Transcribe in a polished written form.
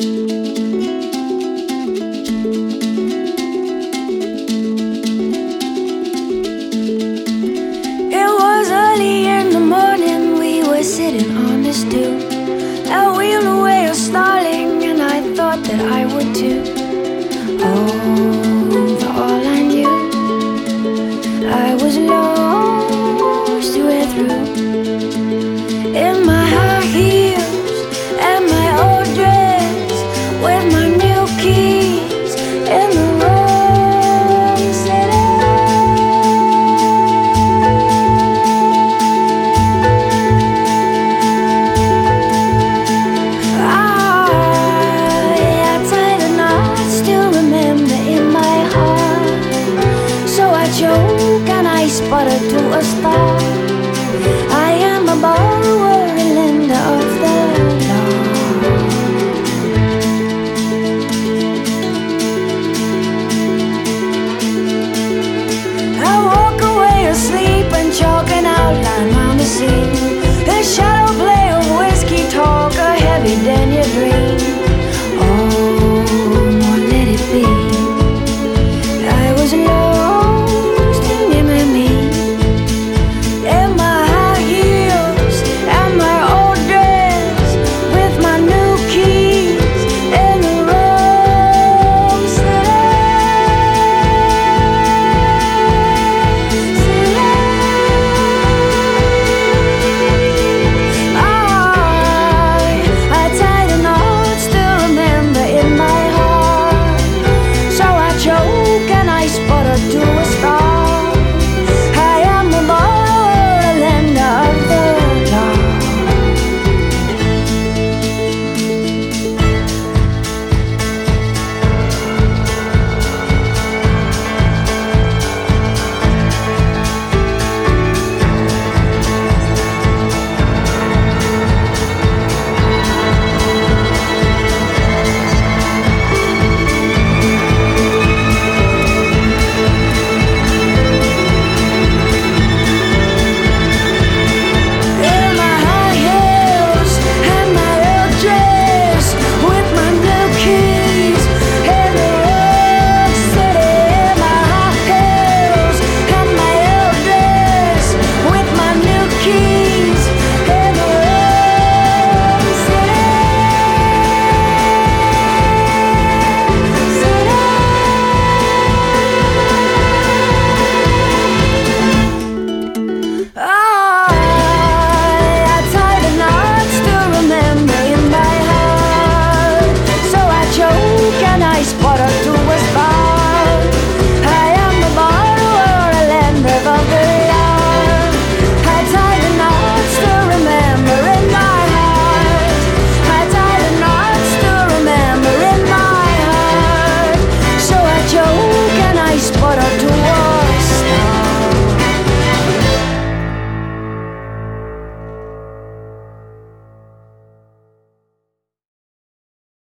It was early in the morning, we were sitting on the stoop. I wheeled away a starling, and I thought that I would too. Oh, for all I knew, I was lost to way through. In my high heels and my old dress, with my new keys in the wrong city. I tied a knot, still remember in my heart. So I choke and I sputter to a star. I am a borrower and lender of the law. I walk away asleep and chalk an outline round the scene. The shadow play of whiskey talk, a heavy than your dream. Oh, more let it be. I was lost in memory. In my high heels and my old dress, with my new keys in the wrong city. I tied a knot, still remember in my heart. So I choke and I sputter to a star. I am a borrower, a lender of the law. In my high heels and my old dress, with my new keys in the wrong city. In my high heels and my old dress, with my new keys in the wrong city. I tied a knot, still remember in my heart. So I choke and I sputter to